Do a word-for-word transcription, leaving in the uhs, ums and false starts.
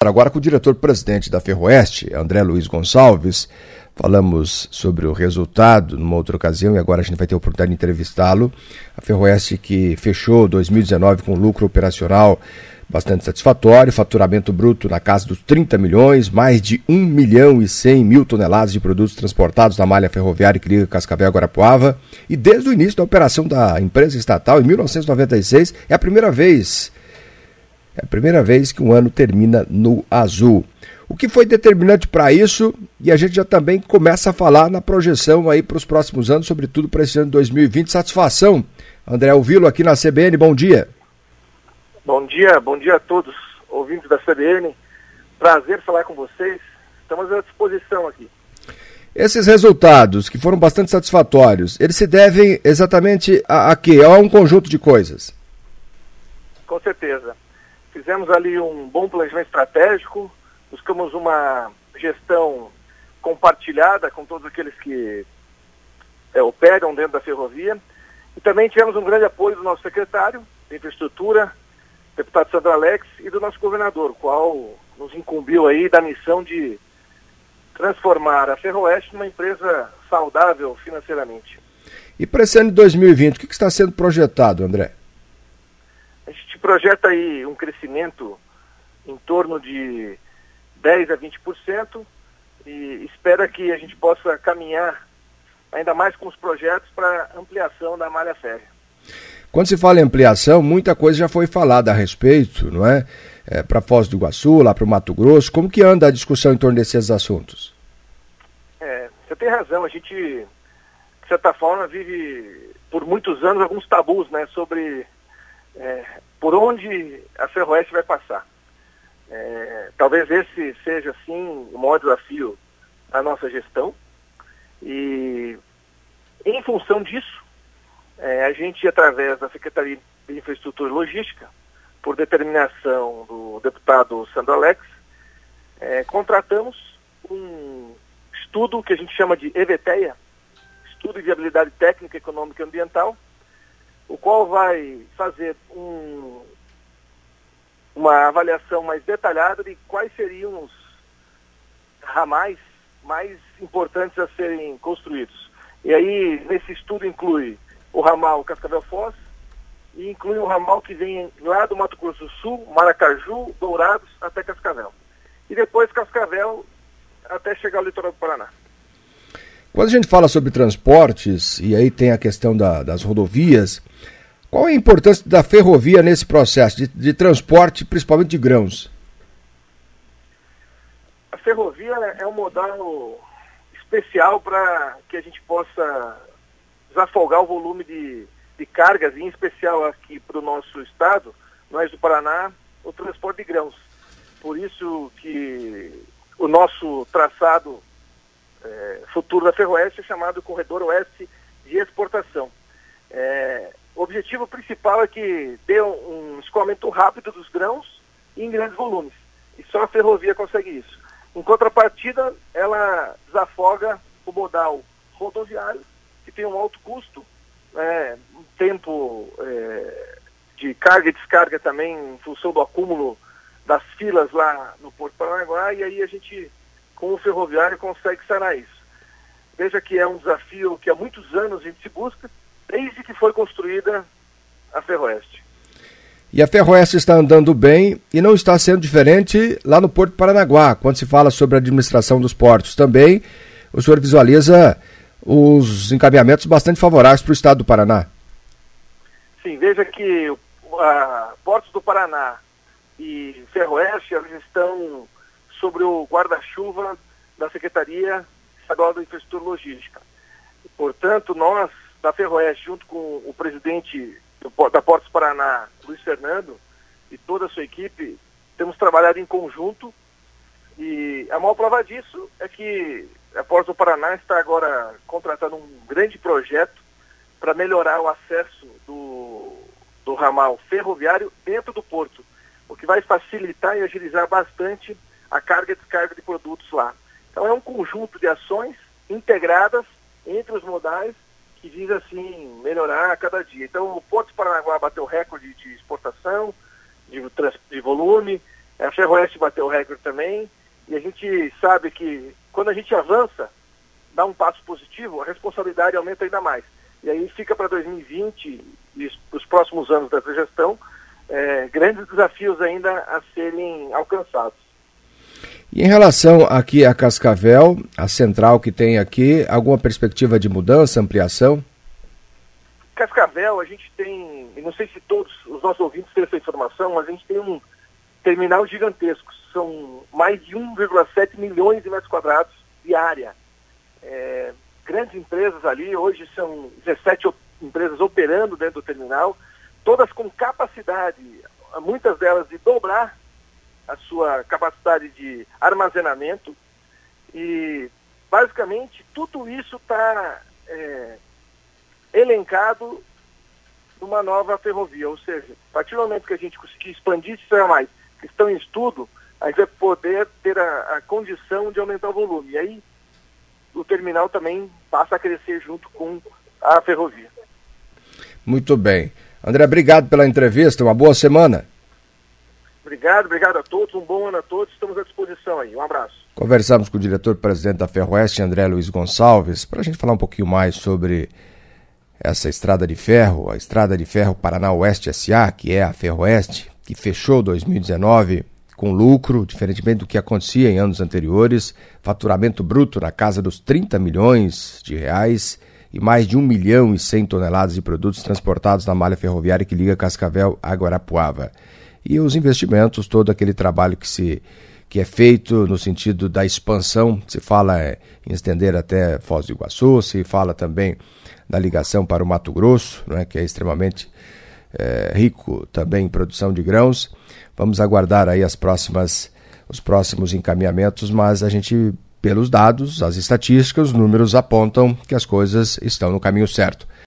fala agora com o diretor-presidente da Ferroeste, André Luiz Gonçalves. Falamos sobre o resultado numa outra ocasião e agora a gente vai ter a oportunidade de entrevistá-lo. A Ferroeste que fechou dois mil e dezenove com lucro operacional bastante satisfatório, faturamento bruto na casa dos trinta milhões, mais de um milhão e cem mil toneladas de produtos transportados na malha ferroviária que liga Cascavel a Guarapuava. E desde o início da operação da empresa estatal, em mil novecentos e noventa e seis, é a primeira vez, é a primeira vez que um ano termina no azul. O que foi determinante para isso? E a gente já também começa a falar na projeção aí para os próximos anos, sobretudo para esse ano de dois mil e vinte. Satisfação, André, ouvi-lo aqui na C B N. Bom dia. Bom dia, bom dia a todos, ouvintes da C B N. Prazer falar com vocês. Estamos à disposição aqui. Esses resultados, que foram bastante satisfatórios, eles se devem exatamente a, a quê? A um conjunto de coisas? Com certeza. Fizemos ali um bom planejamento estratégico, buscamos uma gestão compartilhada com todos aqueles que é, operam dentro da ferrovia. E também tivemos um grande apoio do nosso secretário de Infraestrutura, deputado Sandro Alex, e do nosso governador, o qual nos incumbiu aí da missão de transformar a Ferroeste numa empresa saudável financeiramente. E para esse ano de dois mil e vinte, o que está sendo projetado, André? A gente projeta aí um crescimento em torno de dez a vinte por cento e espera que a gente possa caminhar ainda mais com os projetos para ampliação da malha férrea. Quando se fala em ampliação, muita coisa já foi falada a respeito, não é? é para Foz do Iguaçu, lá para o Mato Grosso. Como que anda a discussão em torno desses assuntos? É, você tem razão. A gente, de certa forma, vive por muitos anos alguns tabus, né, sobre é, por onde a Ferroeste vai passar. É, talvez esse seja, sim, o maior desafio da nossa gestão. E, em função disso, É, a gente, através da Secretaria de Infraestrutura e Logística, por determinação do deputado Sandro Alex, é, contratamos um estudo que a gente chama de EVTEA, Estudo de Viabilidade Técnica, Econômica e Ambiental, o qual vai fazer um, uma avaliação mais detalhada de quais seriam os ramais mais importantes a serem construídos. E aí, nesse estudo inclui o ramal Cascavel-Foz e inclui o ramal que vem lá do Mato Grosso do Sul, Maracaju, Dourados, até Cascavel. E depois Cascavel até chegar ao litoral do Paraná. Quando a gente fala sobre transportes, e aí tem a questão da, das rodovias, qual é a importância da ferrovia nesse processo de, de transporte, principalmente de grãos? A ferrovia é um modal especial para que a gente possa desafogar o volume de, de cargas, em especial aqui para o nosso estado, nós do Paraná, o transporte de grãos. Por isso que o nosso traçado é, futuro da Ferroeste é chamado Corredor Oeste de Exportação. É, o objetivo principal é que dê um, um escoamento rápido dos grãos e em grandes volumes. E só a ferrovia consegue isso. Em contrapartida, ela desafoga o modal rodoviário, que tem um alto custo, né, um tempo é, de carga e descarga também em função do acúmulo das filas lá no Porto Paranaguá, e aí a gente, com o ferroviário, consegue sanar isso. Veja que é um desafio que há muitos anos a gente se busca, desde que foi construída a Ferroeste. E a Ferroeste está andando bem e não está sendo diferente lá no Porto Paranaguá, quando se fala sobre a administração dos portos. Também o senhor visualiza os encaminhamentos bastante favoráveis para o estado do Paraná. Sim, veja que a Portos do Paraná e Ferroeste, eles estão sobre o guarda-chuva da Secretaria Estadual da Infraestrutura e Logística. Portanto, nós, da Ferroeste, junto com o presidente do, da Portos do Paraná, Luiz Fernando, e toda a sua equipe, temos trabalhado em conjunto, e a maior prova disso é que a Portos do Paraná está agora contratando um grande projeto para melhorar o acesso do, do ramal ferroviário dentro do porto, o que vai facilitar e agilizar bastante a carga e descarga de produtos lá. Então é um conjunto de ações integradas entre os modais que visa assim melhorar a cada dia. Então o Porto do Paranaguá bateu recorde de exportação, de, de volume, A Ferroeste bateu o recorde também, e a gente sabe que quando a gente avança, dá um passo positivo, a responsabilidade aumenta ainda mais. E aí fica para dois mil e vinte e os próximos anos dessa gestão, é, grandes desafios ainda a serem alcançados. E em relação aqui a Cascavel, a central que tem aqui, alguma perspectiva de mudança, ampliação? Cascavel, a gente tem, e não sei se todos os nossos ouvintes têm essa informação, mas a gente tem um terminal gigantesco, são mais de um vírgula sete milhões de metros quadrados de área. É, grandes empresas ali, hoje são dezessete empresas operando dentro do terminal, todas com capacidade, muitas delas de dobrar a sua capacidade de armazenamento, e basicamente tudo isso está é, elencado numa nova ferrovia, ou seja, a partir do momento que a gente conseguir expandir isso a mais, que estão em estudo, a gente vai poder ter a, a condição de aumentar o volume, e aí o terminal também passa a crescer junto com a ferrovia. Muito bem. André, obrigado pela entrevista, uma boa semana. Obrigado, obrigado a todos, um bom ano a todos, estamos à disposição aí, um abraço. Conversamos com o diretor-presidente da Ferroeste, André Luiz Gonçalves, para a gente falar um pouquinho mais sobre essa estrada de ferro, a Estrada de Ferro Paraná Oeste S A, que é a Ferroeste, que fechou dois mil e dezenove com lucro, diferentemente do que acontecia em anos anteriores, faturamento bruto na casa dos trinta milhões de reais e mais de um milhão e cem toneladas de produtos transportados na malha ferroviária que liga Cascavel a Guarapuava. E os investimentos, todo aquele trabalho que, se, que é feito no sentido da expansão, se fala em estender até Foz do Iguaçu, se fala também da ligação para o Mato Grosso, né, que é extremamente é, rico também em produção de grãos. Vamos aguardar aí as próximas, os próximos encaminhamentos, mas a gente, pelos dados, as estatísticas, os números apontam que as coisas estão no caminho certo.